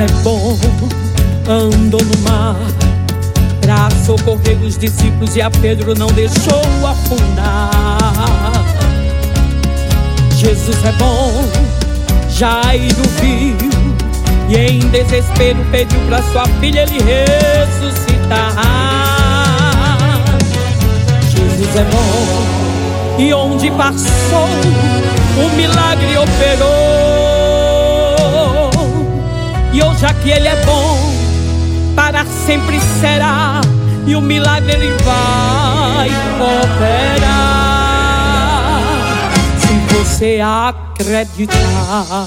é bom, andou no mar pra socorrer os discípulos e a Pedro não deixou afundar. Jesus é bom, Jairo viu e em desespero pediu pra sua filha ele ressuscitar. Jesus é bom e onde passou o milagre operou. E hoje aqui ele é bom, para sempre será, e o milagre ele vai operar. Se você acreditar,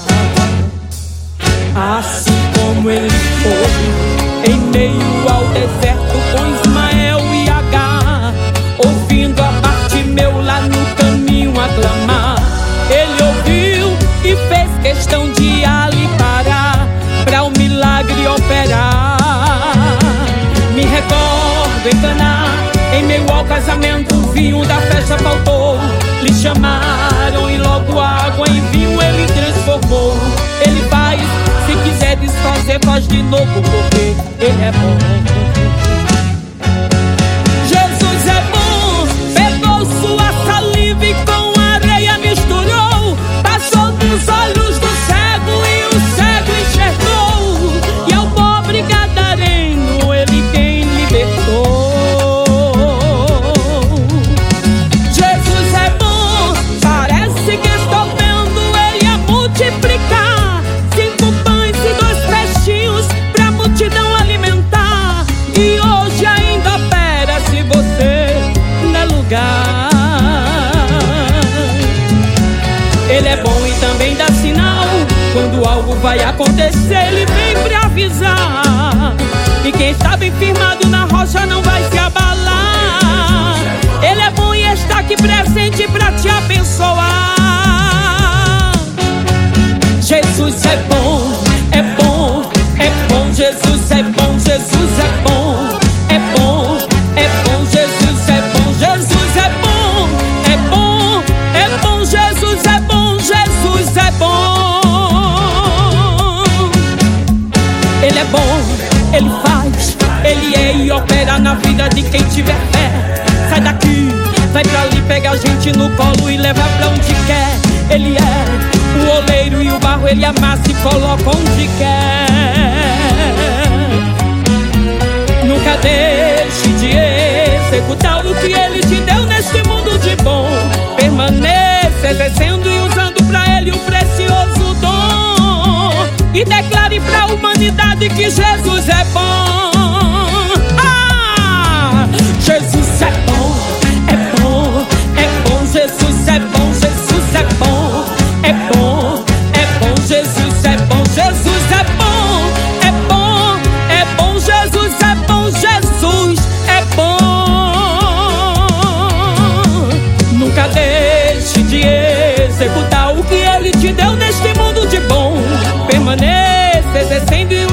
assim como ele foi em meio ao deserto com Ismael e Agar, ouvindo a Bartimeu lá no caminho aclamar. Ele ouviu e fez questão de ali parar, pra o milagre operar. Me recordo em Caná, em meio ao casamento, o vinho da festa faltou. Lhe chamaram e logo água em vinho ele transformou. Ele faz, se quiser desfazer, faz de novo, porque ele é bom. Jesus é bom, pegou sua saliva e com areia misturou, passou dos olhos do cego e o cego enxergou. E ao pobre gadareno ele quem libertou. Jesus é bom, parece que estou vendo ele a multiplicar 5 pães e 2 peixinhos pra multidão alimentar. E hoje ainda opera se você der lugar. Ele é bom e também dá sinal, quando algo vai acontecer ele vem pra avisar. E quem estava firmado na rocha não vai se abalar. Ele é bom e está aqui presente pra te abençoar. Jesus é bom, é bom, é bom. Jesus é bom, Jesus é bom, é bom, é bom. Jesus é bom, Jesus é bom, é bom, é bom. Jesus é bom, Jesus é bom. Ele é bom, ele faz, ele é e opera na vida de quem tiver fé. Sai daqui, vai pra ali, pega a gente no colo e leva pra onde quer. Ele é o oleiro e o barro ele amassa e coloca onde quer. Nunca deixe de executar o que ele te deu neste mundo de bom. Permaneça exercendo e usando pra ele um precioso dom. E declare pra humanidade que Jesus é bom. Jesus é bom, é bom, é bom. Jesus é bom, Jesus é bom, é bom, é bom. Jesus é bom, Jesus é bom, é bom, é bom. Jesus é bom, Jesus é bom. Nunca deixe de executar o que ele te deu neste mundo de bom. Permaneça exercendo